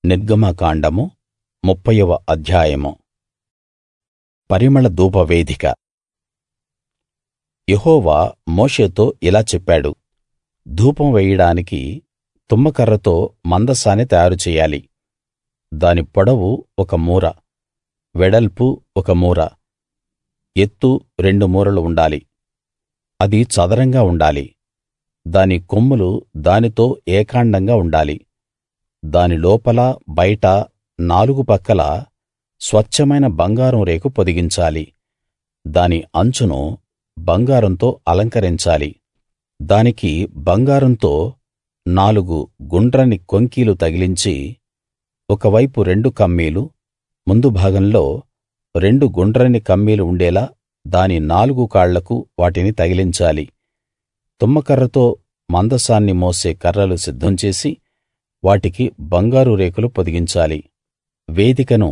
నిర్గమకాండము 30వ అధ్యాయము. పరిమళ ధూపవేదిక. యెహోవా మోషేతో ఇలా చెప్పాడు, ధూపం వేయడానికి తుమ్మకర్రతో మందసాన్ని తయారు చెయ్యాలి. దాని పొడవు 1 మూర, వెడల్పు 1 మూర, ఎత్తు 2 మూరలు ఉండాలి. అది చదరంగా ఉండాలి. దాని కొమ్ములు దానితో ఏకాండంగా ఉండాలి. దాని లోపల బయట 4 పక్కలా స్వచ్ఛమైన బంగారం రేకు పొదిగించాలి. దాని అంచును బంగారంతో అలంకరించాలి. దానికి బంగారంతో 4 గుండ్రని కొంకీలు తగిలించి, ఒకవైపు 2 కమ్మీలు, ముందు భాగంలో 2 గుండ్రని కమ్మీలు ఉండేలా దాని 4 కాళ్లకు వాటిని తగిలించాలి. తుమ్మకర్రతో మందసాన్ని మోసే కర్రలు సిద్ధం చేసి వాటికి బంగారు రేకులు పొదిగించాలి. వేదికను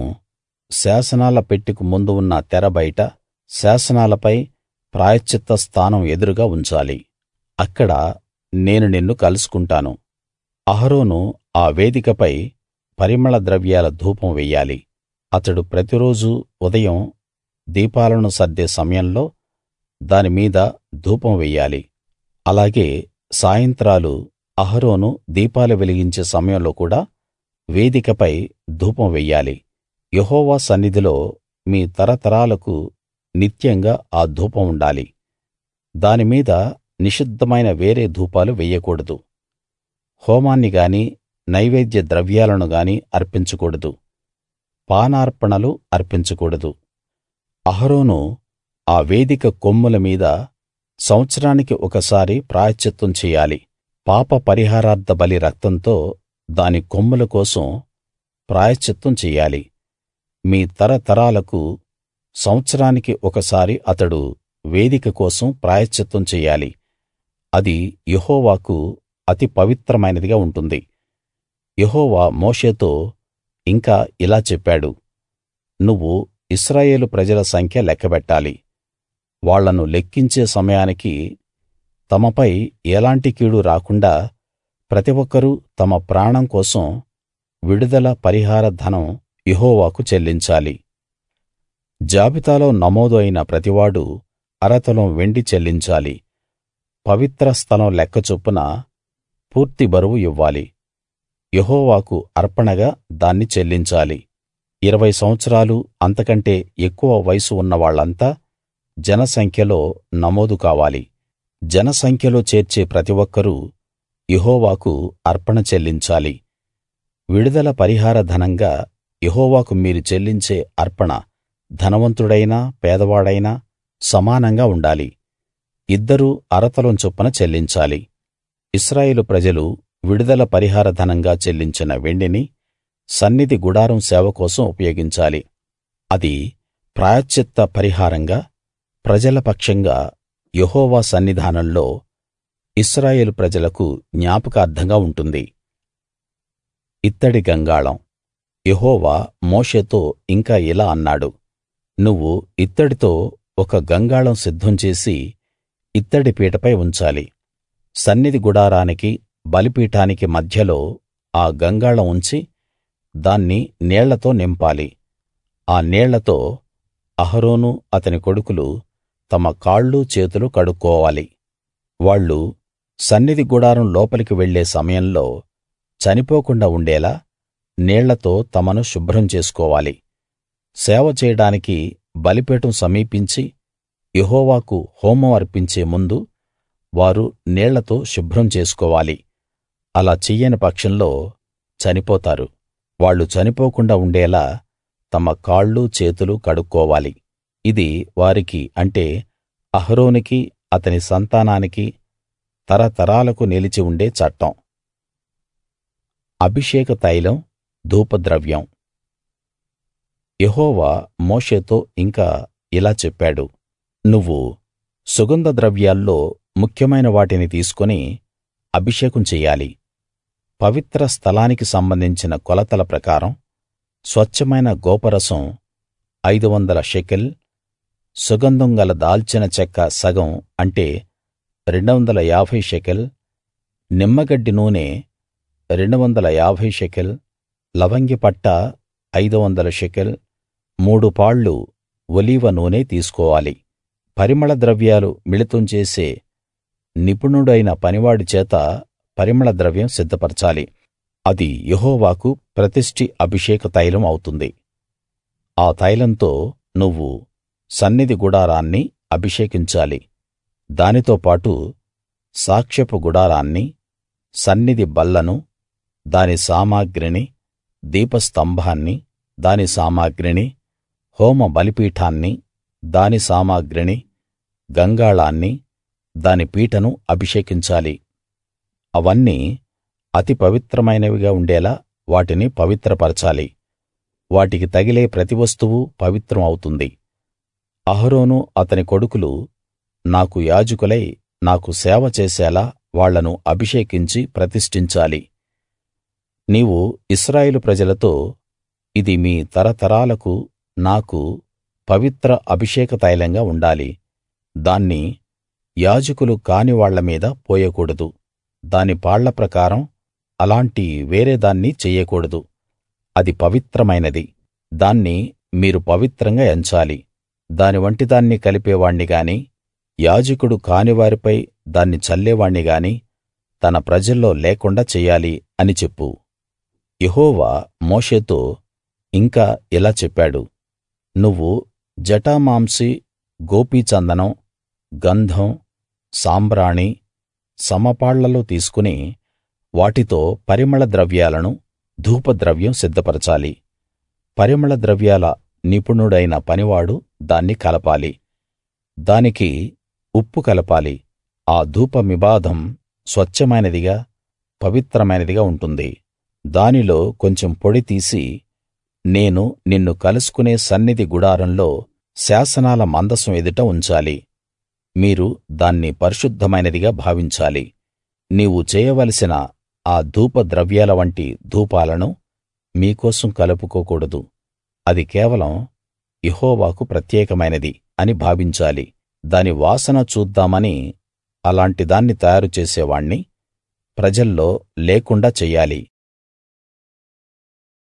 శాసనాల పెట్టెకు ముందు ఉన్న తెర బయట శాసనాలపై ప్రాయశ్చిత్త స్థానం ఎదురుగా ఉంచాలి. అక్కడ నేను నిన్ను కలుసుకుంటాను. అహరోను ఆ వేదికపై పరిమళ ద్రవ్యాల ధూపం వెయ్యాలి. అతడు ప్రతిరోజూ ఉదయం దీపాలను సర్దే సమయంలో దాని మీద ధూపం వెయ్యాలి. అలాగే సాయంత్రాలు అహరోను దీపాలు వెలిగించే సమయంలో కూడా వేదికపై ధూపం వెయ్యాలి. యెహోవా సన్నిధిలో మీ తరతరాలకు నిత్యంగా ఆ ధూపం ఉండాలి. దాని మీద నిషిద్ధమైన వేరే ధూపాలు వెయ్యకూడదు. హోమాన్ని గాని నైవేద్య ద్రవ్యాలను గాని అర్పించకూడదు. పానార్పణలు అర్పించకూడదు. అహరోను ఆ వేదిక కొమ్ముల మీద సంవత్సరానికి ఒకసారి ప్రాయశ్చిత్తం చెయ్యాలి. పాప పరిహారార్థ బలి రక్తంతో దాని కొమ్ముల కోసం ప్రాయశ్చిత్తం చెయ్యాలి. మీ తరతరాలకు సంవత్సరానికి ఒకసారి అతడు వేదిక కోసం ప్రాయశ్చిత్తం చెయ్యాలి. అది యెహోవాకు అతి పవిత్రమైనదిగా ఉంటుంది. యెహోవా మోషేతో ఇంకా ఇలా చెప్పాడు, నువ్వు ఇశ్రాయేలు ప్రజల సంఖ్య లెక్కబెట్టాలి. వాళ్ళను లెక్కించే సమయానికి తమపై ఎలాంటి కీడు రాకుండా ప్రతి ఒక్కరూ తమ ప్రాణం కోసం విడుదల పరిహార ధనం యెహోవాకు చెల్లించాలి. జాబితాలో నమోదు అయిన ప్రతివాడూ 1/2 తులం వెండి చెల్లించాలి. పవిత్ర స్థలం లెక్క చొప్పున పూర్తి బరువు ఇవ్వాలి. యెహోవాకు అర్పణగా దాన్ని చెల్లించాలి. 20 సంవత్సరాలు అంతకంటే ఎక్కువ వయసు ఉన్న వాళ్ళంతా జనసంఖ్యలో నమోదు కావాలి. జనసంఖ్యలో చేర్చే ప్రతి ఒక్కరూ యెహోవాకు అర్పణ చెల్లించాలి. విడుదల పరిహార ధనంగా యెహోవాకు మీరు చెల్లించే అర్పణ ధనవంతుడైనా పేదవాడైనా సమానంగా ఉండాలి. ఇద్దరూ 1/2 తులం చొప్పున చెల్లించాలి. ఇశ్రాయేలు ప్రజలు విడుదల పరిహార ధనంగా చెల్లించిన వెండిని సన్నిధి గుడారం సేవ కోసం ఉపయోగించాలి. అది ప్రాయశ్చిత్త పరిహారంగా ప్రజల పక్షంగా యెహోవా సన్నిధానంలో ఇశ్రాయేలు ప్రజలకు జ్ఞాపకార్థంగా ఉంటుంది. ఇత్తడి గంగాళం. యెహోవా మోషేతో ఇంకా ఇలా అన్నాడు, నువ్వు ఇత్తడితో ఒక గంగాళం సిద్ధం చేసి ఇత్తడి పీటపై ఉంచాలి. సన్నిధి గుడారానికి బలిపీఠానికి మధ్యలో ఆ గంగాళం ఉంచి దాన్ని నీళ్లతో నింపాలి. ఆ నీళ్లతో అహరోను అతని కొడుకులు తమ కాళ్ళు చేతులు కడుక్కోవాలి. వాళ్ళు సన్నిధి గుడారం లోపలికి వెళ్ళే సమయంలో చనిపోకుండా ఉండేలా నీళ్లతో తమను శుభ్రం చేసుకోవాలి. సేవ చేయడానికి బలిపీఠం సమీపించి యెహోవాకు హోమం అర్పించే ముందు వారు నీళ్లతో శుభ్రం చేసుకోవాలి. అలా చెయ్యని పక్షంలో చనిపోతారు. వాళ్ళు చనిపోకుండా ఉండేలా తమ కాళ్ళు చేతులు కడుక్కోవాలి. ఇది వారికి అంటే అహరోనుకి అతని సంతానానికి తరతరాలకు నిలిచి ఉండే చట్టం. అభిషేక తైలం, ధూపద్రవ్యం. యెహోవా మోషేతో ఇంకా ఇలా చెప్పాడు, నువ్వు సుగంధ ద్రవ్యాల్లో ముఖ్యమైన వాటిని తీసుకుని అభిషేకం చెయ్యాలి. పవిత్ర స్థలానికి సంబంధించిన కొలతల ప్రకారం స్వచ్ఛమైన గోపరసం 500 షెకెల్, సుగంధం గల దాల్చిన చెక్క సగం అంటే 250 షెకెల్, నిమ్మగడ్డి నూనె 250 షెకెల్, లవంగిపట్ట 500 షెకెల్ 3 పాళ్ళు ఒలీవ నూనె తీసుకోవాలి. పరిమళ ద్రవ్యాలు మిళితం చేసే నిపుణుడైన పనివాడి చేత పరిమళ ద్రవ్యం సిద్ధపరచాలి. అది యెహోవాకు ప్రతిష్ఠి అభిషేక తైలం అవుతుంది. ఆ తైలంతో నువ్వు సన్నిధి గుడారాన్ని అభిషేకించాలి. దానితో పాటు సాక్ష్యపు గుడారాన్ని, సన్నిధి బల్లను, దాని సామగ్రిని, దీపస్తంభాన్ని, దాని సామగ్రిని, హోమ బలిపీఠాన్ని, దాని సామగ్రిని, గంగాళాన్ని, దాని పీటను అభిషేకించాలి. అవన్నీ అతి పవిత్రమైనవిగా ఉండేలా వాటిని పవిత్రపరచాలి. వాటికి తగిలే ప్రతి వస్తువూ పవిత్రం అవుతుంది. అహరోను అతని కొడుకులు నాకు యాజకులై నాకు సేవ చేసేలా వాళ్ళను అభిషేకించి ప్రతిష్ఠించాలి. నీవు ఇశ్రాయేలు ప్రజలతో, ఇది మీ తరతరాలకు నాకు పవిత్ర అభిషేక తైలంగా ఉండాలి. దాన్ని యాజకులు కాని వాళ్ళ మీద పోయకూడదు. దాని పాళ్ళ ప్రకారం అలాంటి వేరే దాన్ని చెయ్యకూడదు. అది పవిత్రమైనది. దాన్ని మీరు పవిత్రంగా ఎంచాలి. దాని వంటి దాన్ని కలిపేవాణ్ణి గాని, యాజకుడు కానివారిపై దాన్ని చల్లేవాణ్ణి గాని తన ప్రజల్లో లేకుండా చెయ్యాలి అని చెప్పు. యెహోవా మోషేతో ఇంకా ఇలా చెప్పాడు. నువ్వు జటామాంసి, గోపీచందనం, గంధం, సాంబ్రాణి సమపాళ్లలో తీసుకుని వాటితో పరిమళ ద్రవ్యాలను, ధూపద్రవ్యం సిద్ధపరచాలి. పరిమళ ద్రవ్యాల నిపుణుడైన పనివాడు దాన్ని కలపాలి. దానికి ఉప్పు కలపాలి. ఆ ధూపమిబాధం స్వచ్ఛమైనదిగా, పవిత్రమైనదిగా ఉంటుంది. దానిలో కొంచెం పొడి తీసి నేను నిన్ను కలుసుకునే సన్నిధి గుడారంలో శాసనాల మందసం ఎదుట ఉంచాలి. మీరు దాన్ని పరిశుద్ధమైనదిగా భావించాలి. నీవు చేయవలసిన ఆ ధూపద్రవ్యాల వంటి ధూపాలను మీకోసం కలుపుకోకూడదు. అది కేవలం యెహోవాకు ప్రత్యేకమైనది అని భావించాలి. దాని వాసన చూద్దామని అలాంటి దాన్ని తయారు చేసేవాణ్ణి ప్రజల్లో లేకుండా చెయ్యాలి.